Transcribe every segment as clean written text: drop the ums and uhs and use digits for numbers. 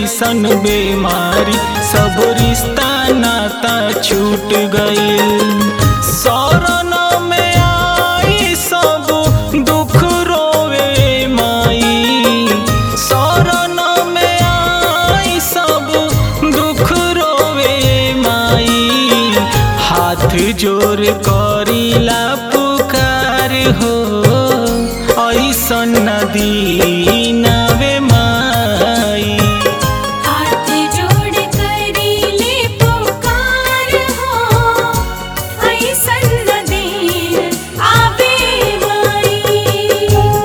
कैसन बीमारी, सब रिश्ता नाता छूट गइल। शरण में आई सब दुख रोवे माई, शरण में आई सब दुख रोवे माई। हाथ जोड़ करीला पुकार हो, ऐसन नदी नावे माई। हाथ जोड़ करीले पुकार हो, ऐसन नदी आवे माई।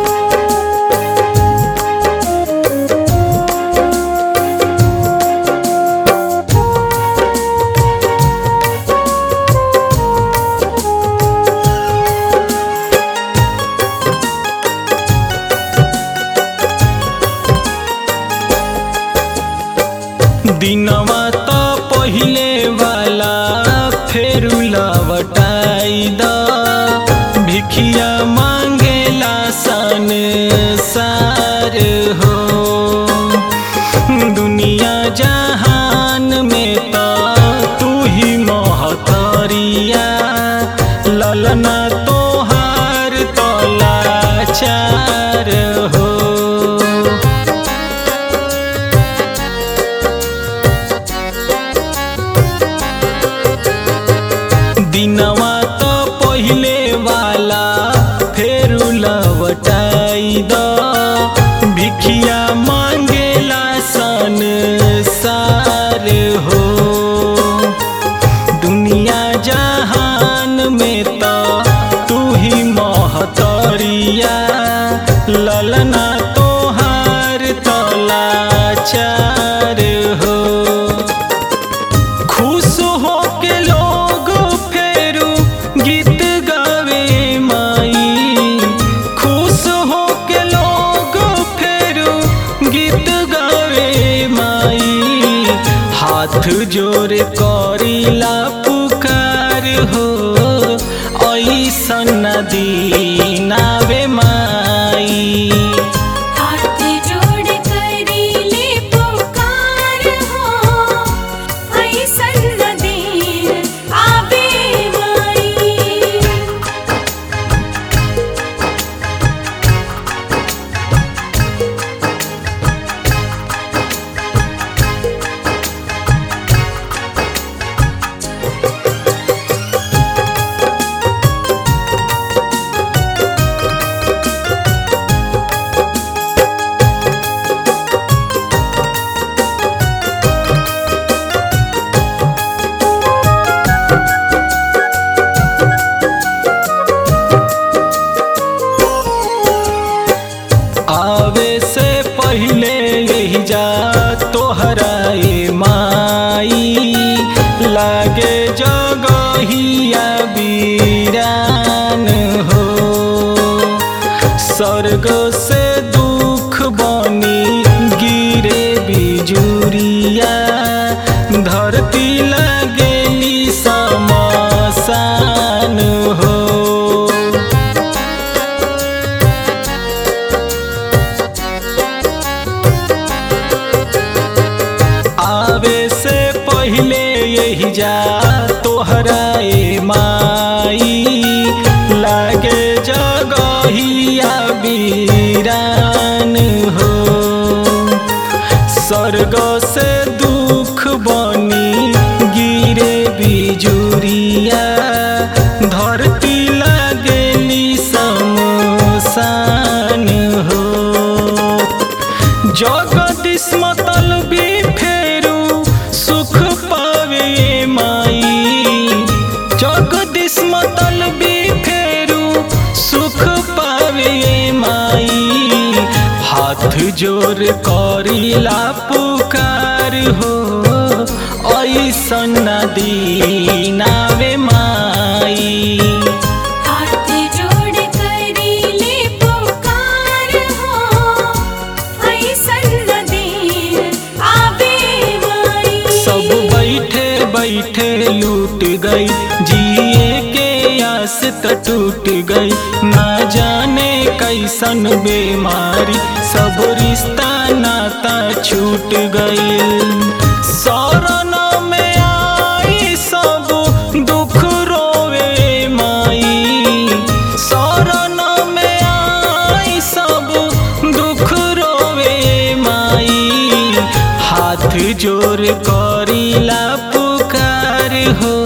दिनवा तो पहिले वाला फेर लवटाई द, भिखिया मांगेला संसार हो। दुनिया जहान में तो तू ही महतरिया, ललना तोहार तो लाचार हो। दिनवा तो पहिले वाला फेर लवटाई द, भिखिया मांगेला संसार हो। दुनिया जहान में तो तू ही महतरिया, ललना तोहार तो लाचार हो। खुश हो के लोग फेरू गीत गावे माई, खुश हो के लोग फेरू गीत गावे माई। हाथ जोड़ करीला पुकार हो, ऐसन नदी नावे माई। हाथ जोड़ करीले पुकार हो, ऐसन नदी आवे माई। आवे से पहिले यही जा तोहरा ए माई, लागे जगहिया वीरान हो। स्वर्ग से दुख बनी गिरे बिजुरिया, धरती लागेली समसान हो। आवे से पहिले यही जा तोहरा ए माई, लागे जगहिया वीरान हो। स्वर्ग से दुख बनी गिरे बिजुरिया, धरती लागेली समसान हो। जगदीश मतलबी फेरू सुख पावे माई, जगदीश मतलबी फेरू सुख पावे माई। हाथ जोड़ करीला पुकार हो, ऐसन नदी नावे माई। हाथ जोड़ करीले पुकार हो, ऐसन नदी आवे माई। सब बैठे बैठे लूट गई, जिए के आस त टूट गई। ना जाने कैसन बीमारी, सब रिश्ता नाता छूट गइल। शरण में आई सब दुख रोवे माई, शरण में आई सब दुख रोवे माई। हाथ जोड़ करीला पुकार हो,